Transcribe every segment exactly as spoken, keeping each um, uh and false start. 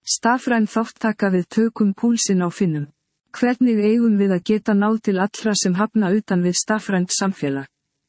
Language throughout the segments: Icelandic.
Stafræn þáttaka við tökum púlsinn á Finnum. Hvernig eigum við að geta náð til allra sem hafna utan við stafrænt samfélag?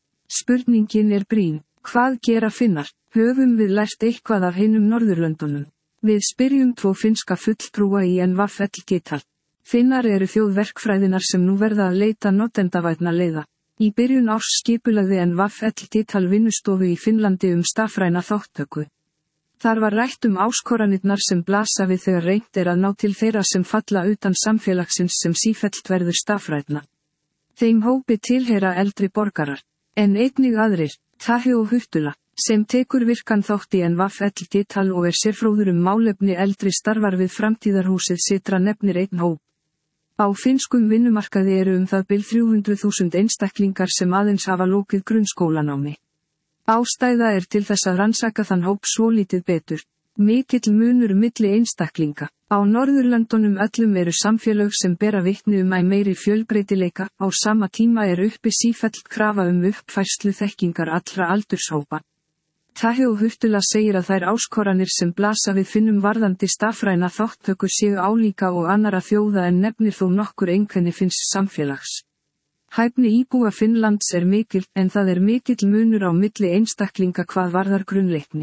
Spurningin er brýn. Hvað gera Finnar? Höfum við lært eitthvað af hinum Norðurlöndunum? Við spyrjum tvo finnska fulltrúa í N V L Digital. Finnar eru þjóð verkfræðinar sem nú verða að leita notendavænna leiða. Í byrjun árs skipulagði N V L Digital vinnustofu í Finnlandi um stafræna þátttöku. Þar var rætt um áskoranirnar sem blasa við þegar reynt er að ná til þeirra sem falla utan samfélagsins sem sífellt verður stafrænna. Þeim hópi tilheyra eldri borgarar, en einnig aðrir, Tahi og Huttula, sem tekur virkan þátt í N V L Digital og er sérfróður um málefni eldri starfar við framtíðarhúsið Sitra nefnir einn hóp. Á finnskum vinnumarkaði eru um það bil þrjú hundruð þúsund einstaklingar sem aðeins hafa lokið grunnskólanámi. Ástæða er til þess að rannsaka þann hóp svolítið betur. Mikill munur milli einstaklinga. Á Norðurlöndunum öllum eru samfélög sem bera vitni um æ meiri fjölbreytileika, á sama tíma er uppi sífellt krafa um uppfærslu þekkingar allra aldurshópa. Tahi og Huttula segir að þær áskoranir sem blasa við Finnum varðandi stafræna þátttöku séu álíka og annara þjóða en nefnir þó nokkur einkenni finnsks samfélags. Hæfni íbúa Finnlands er mikil, en það er mikill munur á milli einstaklinga hvað varðar grunnleikni.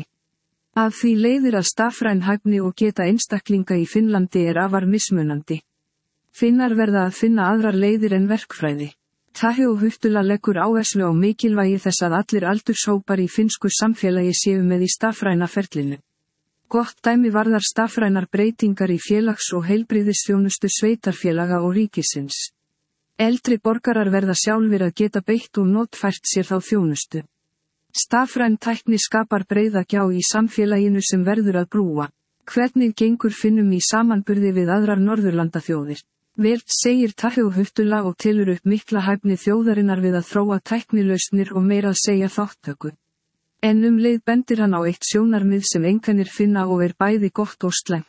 Af því leiðir að stafræn hæfni og geta einstaklinga í Finnlandi er afar mismunandi. Finnar verða að finna aðrar leiðir en verkfræði. Tahi og Huttula leggur áherslu á mikilvægi þess að allir aldurshópar í finnsku samfélagi séu með í stafræna ferlinu. Gott dæmi varðar stafrænar breytingar í félags- og heilbrigðisþjónustu sveitarfélaga og ríkisins. Eldri borgarar verða sjálfir að geta beitt og notfært sér þá þjónustu. Stafræn tækni skapar breiða gjá í samfélaginu sem verður að brúa. Hvernig gengur Finnum í samanburði við aðrar Norðurlandaþjóðir? Vel, segir Tahi og Huttula og telur upp mikla hæfni þjóðarinnar við að þróa tæknilausnir og meira að segja þátttöku. En um leið bendir hann á eitt sjónarmið sem einkennir Finna og er bæði gott og slæmt.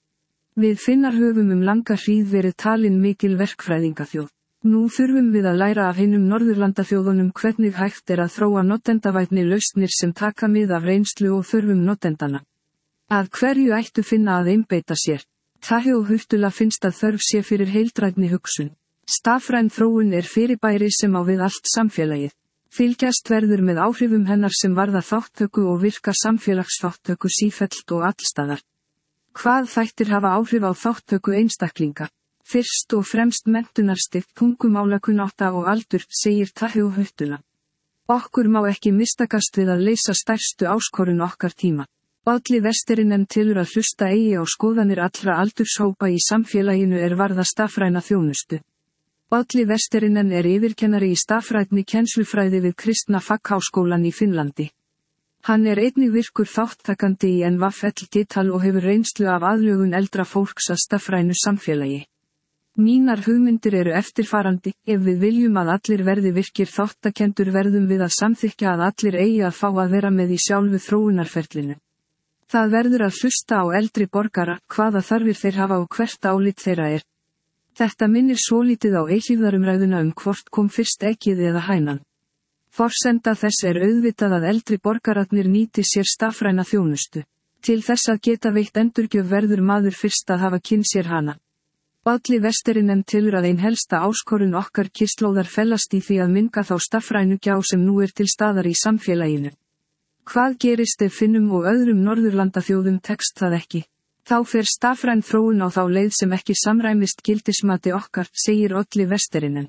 Við Finnar höfum um langa hríð verið talin mikil verkfræðingaþjóð. Nú þurfum við að læra af hinum Norðurlandaþjóðunum hvernig hægt er að þróa notendavænni lausnir sem taka mið af reynslu og þörfum notendana. Að hverju ættu Finna að einbeita sér? Tahi og Huttula finnst að þörf sé fyrir heildrænni hugsun. Stafræn þróun er fyrirbæri sem á við allt samfélagið. Fylgjast verður með áhrifum hennar sem varða þátttöku og virka samfélagsþátttöku sífellt og allstaðar. Hvað þættir hafa áhrif á þátttöku einstaklinga? Fyrst og fremst menntunarstig, tungumálakunnátta og aldur, segir Tahi og Huttula. Okkur má ekki mistakast við að leysa stærstu áskorun okkar tíma. Olli Vesterinen tilur að hlusta eigi á skoðanir allra aldurshópa í samfélaginu er varða stafræna þjónustu. Olli Vesterinen er yfirkennari í stafrænni kennslufræði við Kristna Faggháskólan í Finnlandi. Hann er einnig virkur þáttakandi í N V L Digital og hefur reynslu af aðlögun eldra fólks að stafrænu samfélagi. Mínar hugmyndir eru eftirfarandi: ef við viljum að allir verði virkir þáttakendur verðum við að samþykkja að allir eigi að fá að vera með í sjálfu þróunarferlinu. Það verður að hlusta á eldri borgara, hvaða þarfir þeir hafa og hvert álit þeirra er. Þetta minnir svolítið á eilífðarumræðuna um hvort kom fyrst eggið eða hænan. Forsenda þess er auðvitað að eldri borgararnir nýti sér stafræna þjónustu. Til þess að geta veitt endurgjöf verður maður fyrst að hafa kynnt sér hana. Olli Vesterinen telur að ein helsta áskorun okkar kynslóðar felast í því að minnka þá stafrænu gjá sem nú er til staðar í samfélaginu. Hvað gerist ef Finnum og öðrum Norðurlandaþjóðum tekst það ekki? Þá fer stafræn þróun á þá leið sem ekki samræmist gildismati okkar, segir Olli Vesterinen.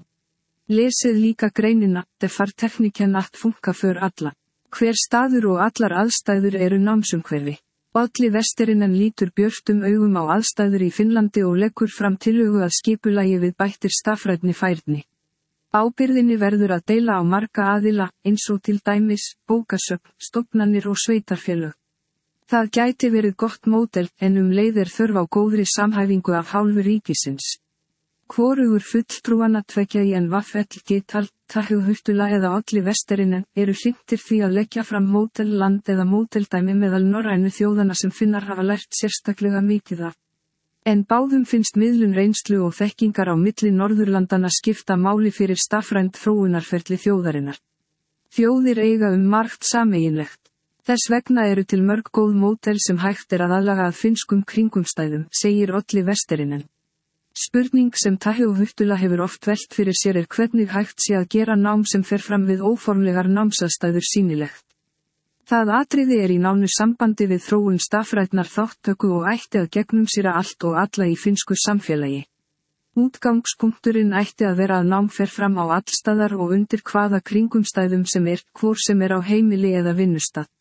Lesið líka greinina, Det far tekniken att funka för alla. Hver staður og allar aðstæður eru námsumhverfi. Olli Vesterinen lítur björtum augum á aðstæður í Finnlandi og leggur fram tillögu að skipulagi við bættir stafrænni færni. Ábyrgðinni verður að deila á marga aðila, eins og til dæmis, bókasöfn, stofnanir og sveitarfélög. Það gæti verið gott módel, en um leið er þörf á góðri samhæfingu af hálfu ríkisins. Hvorugur fulltrúanna tveggja í N V L Digital, Tahi og Huttula eða Olli Vesterinen, eru hlynntir því að leggja fram módelland eða módeldæmi meðal norrænu þjóðana sem Finnar hafa lært sérstaklega mikið af. En báðum finnst miðlun reynslu og þekkingar á milli Norðurlandana skipta máli fyrir stafrænt þróunarferli þjóðarinnar. Þjóðir eiga um margt sameiginlegt. Þess vegna eru til mörg góð mótel sem hægt er að aðlaga að finnskum kringumstæðum, segir Olli Vesterinen. Spurning sem Tahjo Huhtula hefur oft velt fyrir sér er hvernig hægt sé að gera nám sem fer fram við óformlegar námsaðstæður sýnilegt. Það atriði er í nánu sambandi við þróun stafrænnar þátttöku og ætti að gegnumsýra allt og alla í finnsku samfélagi. Útgangspunkturinn ætti að vera að nám fer fram á allstaðar og undir hvaða kringumstæðum sem er, hvor sem er á heimili eða vinnustað.